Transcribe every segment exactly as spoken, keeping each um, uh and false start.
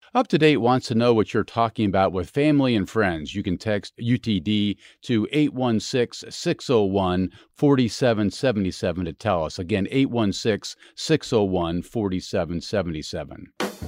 Up to Date wants to know what you're talking about with family and friends. You can text U T D to eight one six, six zero one, four seven seven seven to tell us. Again, eight one six, six zero one, four seven seven seven.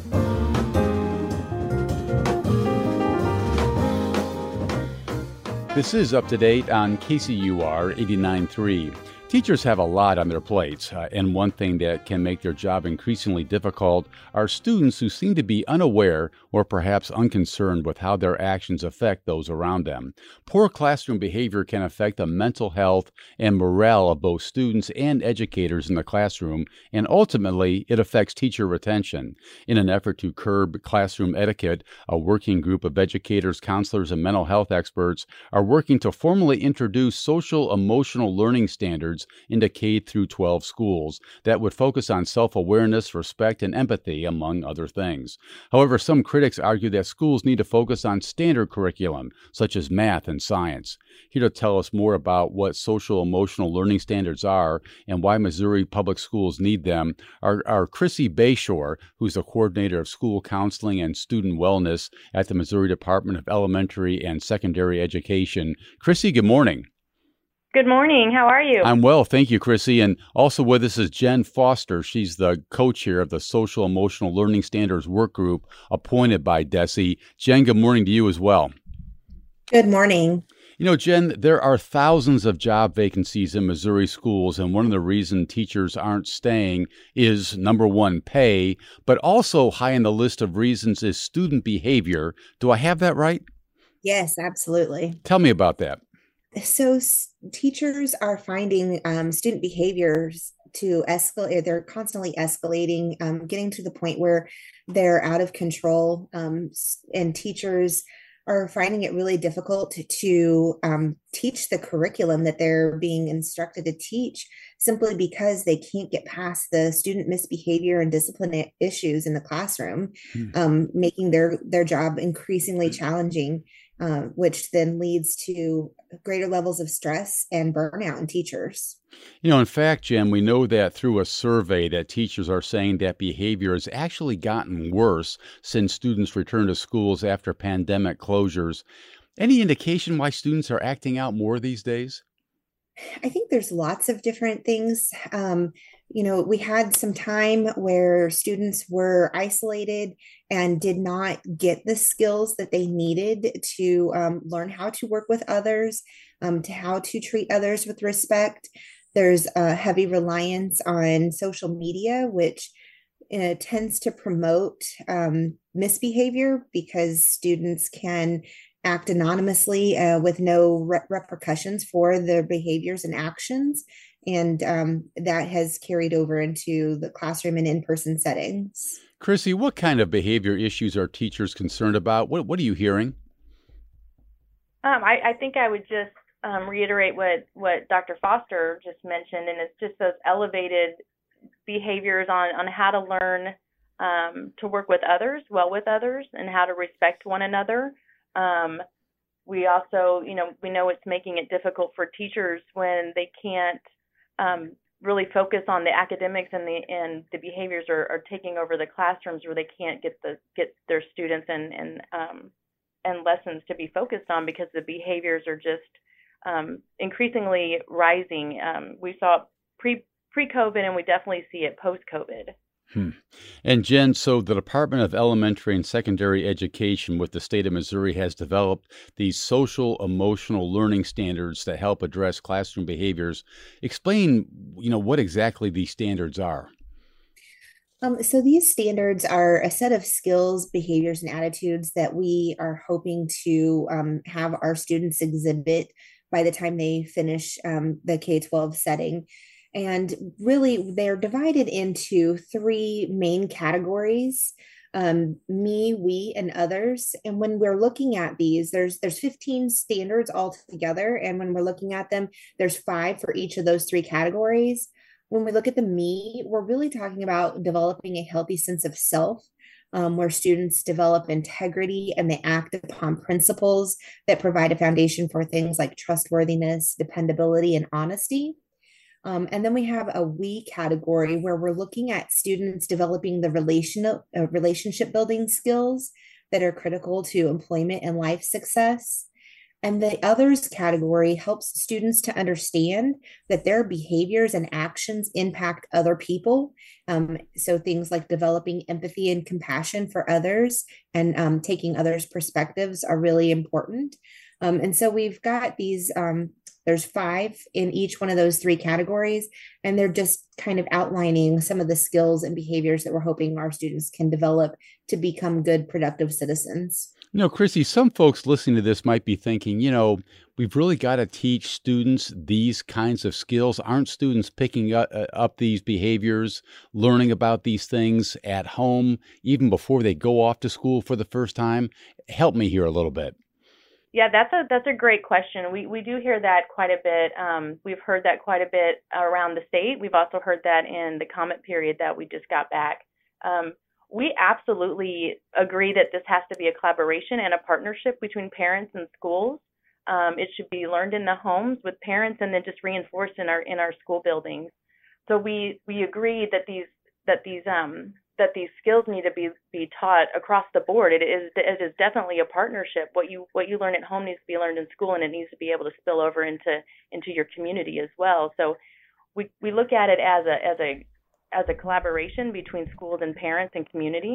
This is Up to Date on K C U R eighty-nine point three. Teachers have a lot on their plates, uh, and one thing that can make their job increasingly difficult are students who seem to be unaware or perhaps unconcerned with how their actions affect those around them. Poor classroom behavior can affect the mental health and morale of both students and educators in the classroom, and ultimately, it affects teacher retention. In an effort to curb classroom etiquette, a working group of educators, counselors, and mental health experts are working to formally introduce social emotional learning standards into K through twelve schools that would focus on self-awareness, respect, and empathy, among other things. However, some critics argue that schools need to focus on standard curriculum, such as math and science. Here to tell us more about what social emotional learning standards are and why Missouri public schools need them are, are Chrissy Bayshore, who's the coordinator of school counseling and student wellness at the Missouri Department of Elementary and Secondary Education. Chrissy, good morning. Good morning. How are you? I'm well. Thank you, Chrissy. And also with us is Jen Foster. She's the co-chair of the Social Emotional Learning Standards Work Group appointed by D E S E. Jen, good morning to you as well. Good morning. You know, Jen, there are thousands of job vacancies in Missouri schools, and one of the reasons teachers aren't staying is, number one, pay, but also high on the list of reasons is student behavior. Do I have that right? Yes, absolutely. Tell me about that. So s- teachers are finding um, student behaviors to escalate. They're constantly escalating, um, getting to the point where they're out of control. Um, s- and teachers are finding it really difficult to, to um, teach the curriculum that they're being instructed to teach simply because they can't get past the student misbehavior and discipline i- issues in the classroom, Hmm. um, making their, their job increasingly challenging, uh, which then leads to greater levels of stress and burnout in teachers. You know, in fact, Jim, we know that through a survey that teachers are saying that behavior has actually gotten worse since students return to schools after pandemic closures. Any indication why students are acting out more these days? I think there's lots of different things. Um, you know, we had some time where students were isolated and did not get the skills that they needed to um, learn how to work with others, um, to how to treat others with respect. There's a heavy reliance on social media, which uh, tends to promote um, misbehavior because students can act anonymously uh, with no re- repercussions for their behaviors and actions. And um, that has carried over into the classroom and in person settings. Chrissy, what kind of behavior issues are teachers concerned about? What, what are you hearing? Um, I, I think I would just um, reiterate what, what Doctor Foster just mentioned, and it's just those elevated behaviors on, on how to learn um, to work with others, well with others, and how to respect one another. Um, we also, you know, we know it's making it difficult for teachers when they can't um, really focus on the academics and the and the behaviors are, are taking over the classrooms where they can't get the get their students and and um, and lessons to be focused on because the behaviors are just um, increasingly rising. Um, we saw it pre pre-COVID, and we definitely see it post-COVID. Hmm. And Jen, so the Department of Elementary and Secondary Education with the state of Missouri has developed these social emotional learning standards that help address classroom behaviors. Explain, you know, what exactly these standards are. Um, so these standards are a set of skills, behaviors, and attitudes that we are hoping to um, have our students exhibit by the time they finish um, the K twelve setting. And really, they're divided into three main categories: um, me, we, and others. And when we're looking at these, there's there's fifteen standards altogether. And when we're looking at them, there's five for each of those three categories. When we look at the me, we're really talking about developing a healthy sense of self, um, where students develop integrity and they act upon principles that provide a foundation for things like trustworthiness, dependability, and honesty. Um, and then we have a we category where we're looking at students developing the relational uh, relationship building skills that are critical to employment and life success. And the others category helps students to understand that their behaviors and actions impact other people. Um, so things like developing empathy and compassion for others and um, taking others' perspectives are really important. Um, and so we've got these, um, there's five in each one of those three categories, and they're just kind of outlining some of the skills and behaviors that we're hoping our students can develop to become good, productive citizens. You know, Chrissy, some folks listening to this might be thinking, you know, we've really got to teach students these kinds of skills. Aren't students picking up, uh, up these behaviors, learning about these things at home, even before they go off to school for the first time? Help me here a little bit. Yeah, that's a that's a great question. We we do hear that quite a bit. Um, we've heard that quite a bit around the state. We've also heard that in the comment period that we just got back. Um, we absolutely agree that this has to be a collaboration and a partnership between parents and schools. Um, it should be learned in the homes with parents and then just reinforced in our in our school buildings. So we we agree that these that these um, that these skills need to be be taught across the board. It is it is definitely a partnership. What you what you learn at home needs to be learned in school, and it needs to be able to spill over into into your community as well. So we we look at it as a as a as a collaboration between schools and parents and community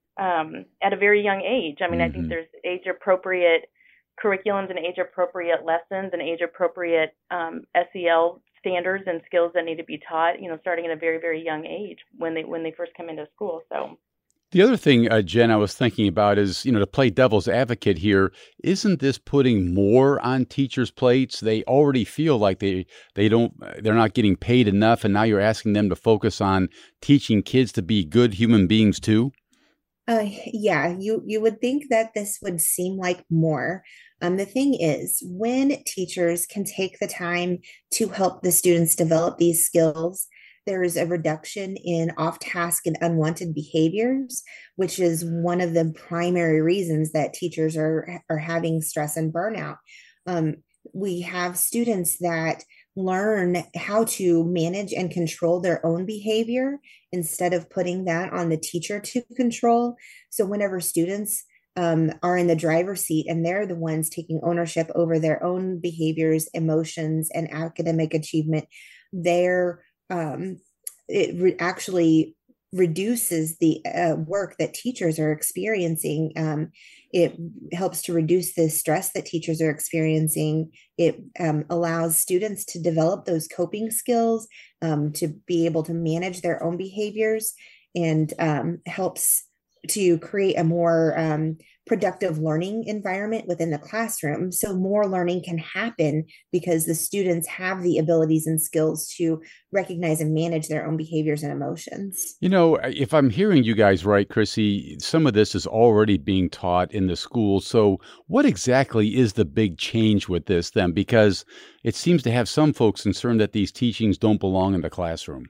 um, at a very young age. I mean, mm-hmm. I think there's age appropriate curriculums and age appropriate lessons and age appropriate um, S E L standards and skills that need to be taught, you know, starting at a very, very young age when they when they first come into school. So the other thing, uh, Jen, I was thinking about is, you know, to play devil's advocate here, isn't this putting more on teachers' plates? They already feel like they they don't they're not getting paid enough, and now you're asking them to focus on teaching kids to be good human beings too? Uh, yeah, you you would think that this would seem like more. Um, the thing is, when teachers can take the time to help the students develop these skills, there is a reduction in off-task and unwanted behaviors, which is one of the primary reasons that teachers are, are having stress and burnout. Um, we have students that learn how to manage and control their own behavior instead of putting that on the teacher to control. So whenever students um, are in the driver's seat and they're the ones taking ownership over their own behaviors, emotions, and academic achievement, they're um, it re- actually reduces the uh, work that teachers are experiencing. Um, it helps to reduce the stress that teachers are experiencing. It um, allows students to develop those coping skills, um, to be able to manage their own behaviors, and um, helps to create a more um, productive learning environment within the classroom. So more learning can happen because the students have the abilities and skills to recognize and manage their own behaviors and emotions. You know, if I'm hearing you guys right, Chrissy, some of this is already being taught in the schools. So what exactly is the big change with this then? Because it seems to have some folks concerned that these teachings don't belong in the classroom.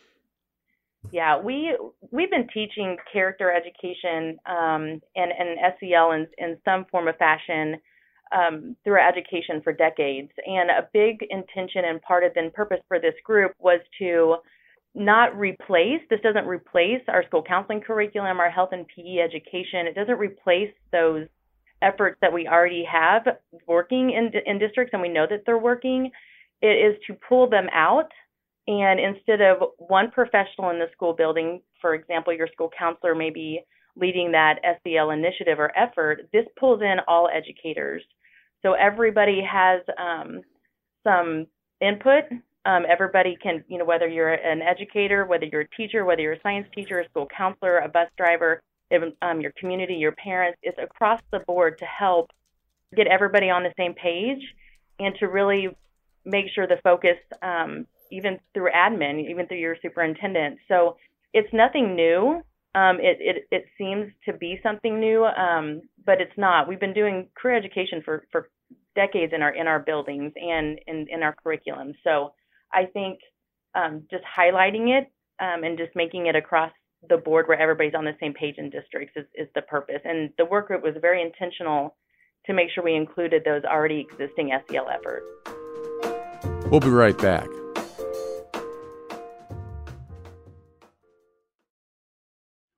Yeah, we we've been teaching character education um, and and S E L in in some form of fashion um, through our education for decades. And a big intention and part of the purpose for this group was to not replace. This doesn't replace our school counseling curriculum, our health and P E education. It doesn't replace those efforts that we already have working in in districts, and we know that they're working. It is to pull them out. And instead of one professional in the school building, for example, your school counselor may be leading that S E L initiative or effort, this pulls in all educators. So everybody has um, some input. Um, everybody can, you know, whether you're an educator, whether you're a teacher, whether you're a science teacher, a school counselor, a bus driver, um, your community, your parents, it's across the board to help get everybody on the same page and to really make sure the focus um, even through admin, even through your superintendent. So it's nothing new. Um, it, it it seems to be something new, um, but it's not. We've been doing career education for, for decades in our in our buildings and in, in our curriculum. So I think um, just highlighting it um, and just making it across the board where everybody's on the same page in districts is, is the purpose. And the work group was very intentional to make sure we included those already existing S E L efforts. We'll be right back.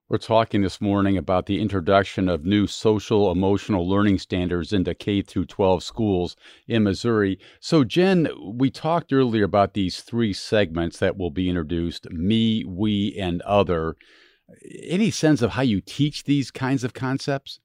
We're talking this morning about the introduction of new social emotional learning standards into K through twelve schools in Missouri. So, Jen, we talked earlier about these three segments that will be introduced: me, we, and other. Any sense of how you teach these kinds of concepts?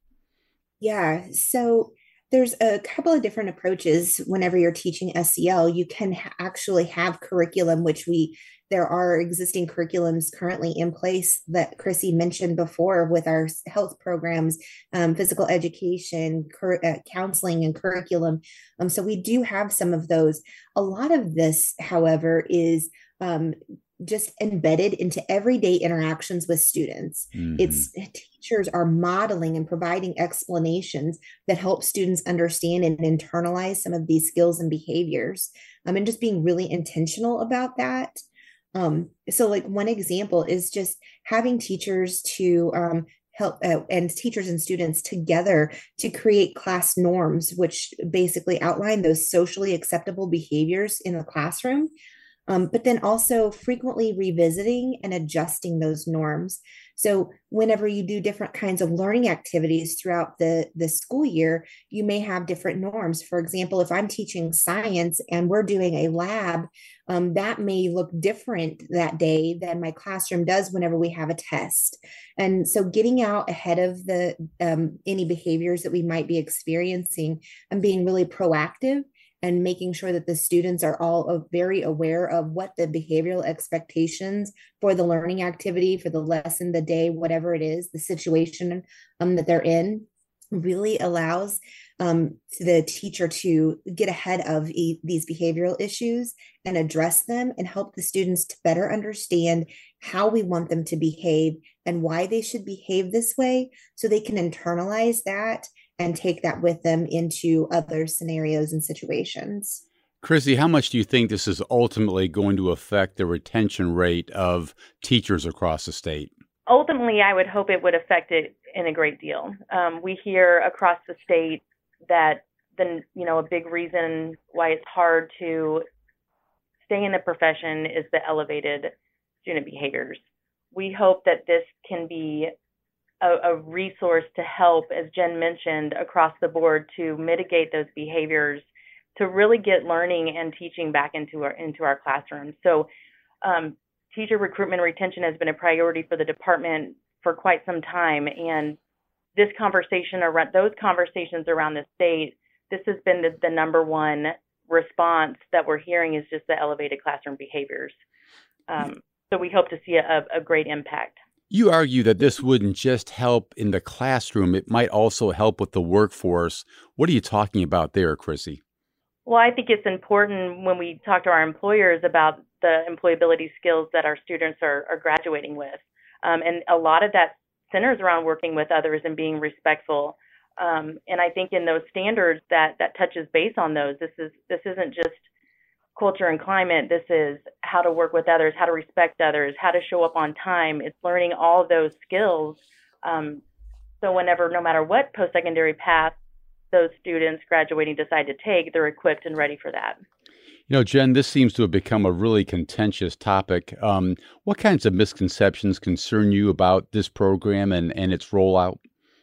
Yeah, so there's a couple of different approaches whenever you're teaching S E L. You can ha- actually have curriculum, which we there are existing curriculums currently in place that Chrissy mentioned before with our s- health programs, um, physical education, cur- uh, counseling, and curriculum. Um, so we do have some of those. A lot of this, however, is um, just embedded into everyday interactions with students. Hmm. It's teachers are modeling and providing explanations that help students understand and internalize some of these skills and behaviors, um, and just being really intentional about that. Um, so, like one example is just having teachers to um, help uh, and teachers and students together to create class norms, which basically outline those socially acceptable behaviors in the classroom, um, but then also frequently revisiting and adjusting those norms. So whenever you do different kinds of learning activities throughout the, the school year, you may have different norms. For example, if I'm teaching science and we're doing a lab, um, that may look different that day than my classroom does whenever we have a test. And so getting out ahead of the um, any behaviors that we might be experiencing and being really proactive and making sure that the students are all very aware of what the behavioral expectations for the learning activity, for the lesson, the day, whatever it is, the situation um, that they're in, really allows um, the teacher to get ahead of e- these behavioral issues and address them and help the students to better understand how we want them to behave and why they should behave this way so they can internalize that and take that with them into other scenarios and situations. Chrissy, how much do you think this is ultimately going to affect the retention rate of teachers across the state? Ultimately, I would hope it would affect it in a great deal. Um, we hear across the state that the you know a big reason why it's hard to stay in the profession is the elevated student behaviors. We hope that this can be a, a resource to help, as Jen mentioned, across the board to mitigate those behaviors, to really get learning and teaching back into our into our classrooms. So, um, teacher recruitment and retention has been a priority for the department for quite some time, and this conversation around those conversations around the state, this has been the, the number one response that we're hearing is just the elevated classroom behaviors. Um, so we hope to see a, a great impact. You argue that this wouldn't just help in the classroom, it might also help with the workforce. What are you talking about there, Chrissy? Well, I think it's important when we talk to our employers about the employability skills that our students are, are graduating with. Um, and a lot of that centers around working with others and being respectful. Um, and I think in those standards that, that touches base on those, this is this isn't just culture and climate. This is how to work with others, how to respect others, how to show up on time. It's learning all those skills. Um, so whenever, no matter what post-secondary path those students graduating decide to take, they're equipped and ready for that. You know, Jen, this seems to have become a really contentious topic. Um, what kinds of misconceptions concern you about this program and, and its rollout?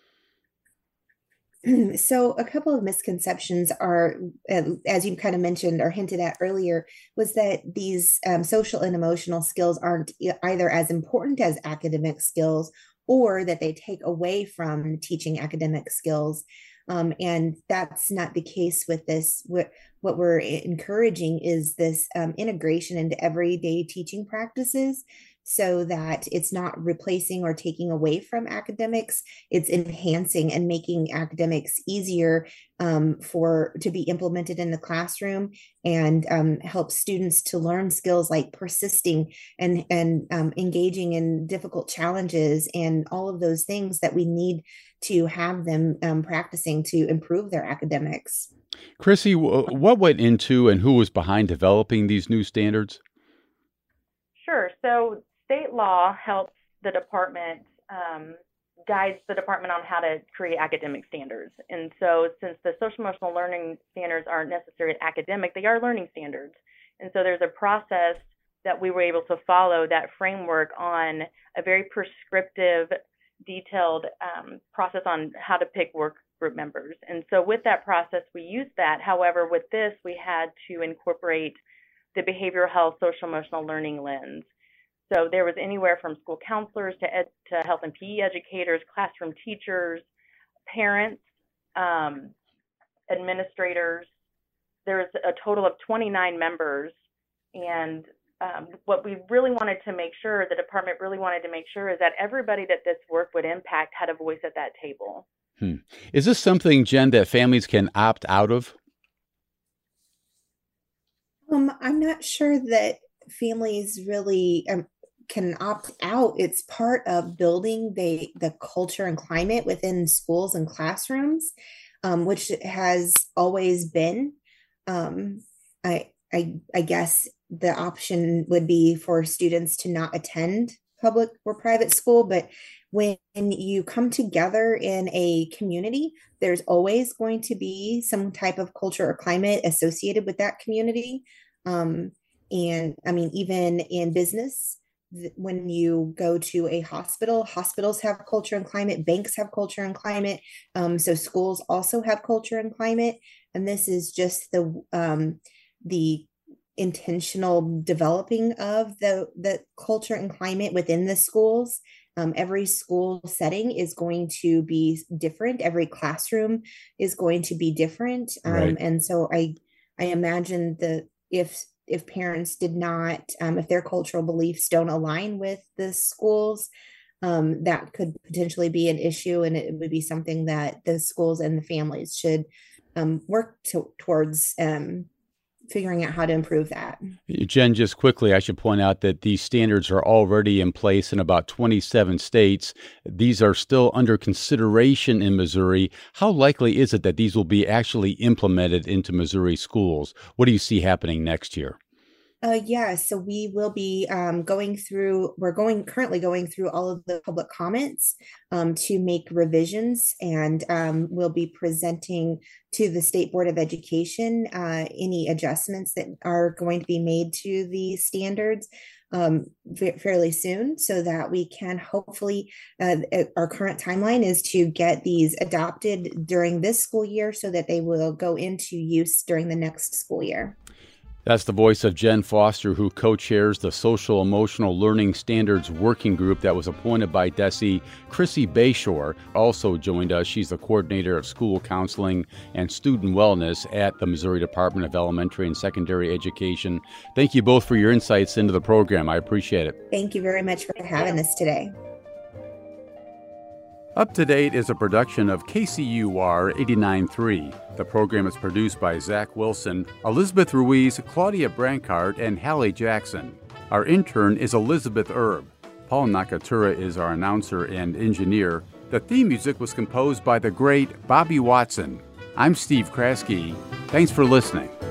So, a couple of misconceptions are, uh, as you kind of mentioned or hinted at earlier, was that these um, social and emotional skills aren't e- either as important as academic skills or that they take away from teaching academic skills. Um, and that's not the case with this. What, what we're encouraging is this um, integration into everyday teaching practices so that it's not replacing or taking away from academics. It's enhancing and making academics easier um, for to be implemented in the classroom and um, help students to learn skills like persisting and and um, engaging in difficult challenges and all of those things that we need to have them um, practicing to improve their academics. Chrissy, what went into and who was behind developing these new standards? Sure. So state law helps the department, um, guides the department on how to create academic standards. And so since the social emotional learning standards aren't necessarily academic, they are learning standards. And so there's a process that we were able to follow that framework on a very prescriptive detailed um, process on how to pick work group members. And so with that process, we used that. However, with this, we had to incorporate the behavioral health, social emotional learning lens. So there was anywhere from school counselors to, ed, to health and P E educators, classroom teachers, parents, um, administrators. There's a total of twenty-nine members. And um, what we really wanted to make sure, the department really wanted to make sure, is that everybody that this work would impact had a voice at that table. Hmm. Is this something, Jen, that families can opt out of? Um, I'm not sure that families really um, can opt out. It's part of building the the culture and climate within schools and classrooms, um, which has always been. Um, I, I I guess the option would be for students to not attend public or private school, but when you come together in a community, there's always going to be some type of culture or climate associated with that community. Um, and I mean, even in business, th- when you go to a hospital, hospitals have culture and climate, banks have culture and climate. Um, so schools also have culture and climate. And this is just the um, the intentional developing of the, the culture and climate within the schools. Um, every school setting is going to be different. Every classroom is going to be different. Um, Right. And so I, I imagine that if if parents did not, um, if their cultural beliefs don't align with the schools, um, that could potentially be an issue, and it would be something that the schools and the families should um, work to, towards um, figuring out how to improve that. Jen, just quickly, I should point out that these standards are already in place in about twenty-seven states. These are still under consideration in Missouri. How likely is it that these will be actually implemented into Missouri schools? What do you see happening next year? Uh, yeah, so we will be um, going through, we're going currently going through all of the public comments um, to make revisions, and um, we'll be presenting to the State Board of Education uh, any adjustments that are going to be made to the standards um, fa- fairly soon, so that we can hopefully, uh, our current timeline is to get these adopted during this school year so that they will go into use during the next school year. That's the voice of Jen Foster, who co-chairs the Social Emotional Learning Standards Working Group that was appointed by D E S E. Chrissy Bayshore also joined us. She's the coordinator of school counseling and student wellness at the Missouri Department of Elementary and Secondary Education. Thank you both for your insights into the program. I appreciate it. Thank you very much for having us today. Up to Date is a production of K C U R eighty-nine point three. The program is produced by Zach Wilson, Elizabeth Ruiz, Claudia Brancard, and Hallie Jackson. Our intern is Elizabeth Erb. Paul Nakatura is our announcer and engineer. The theme music was composed by the great Bobby Watson. I'm Steve Kraske. Thanks for listening.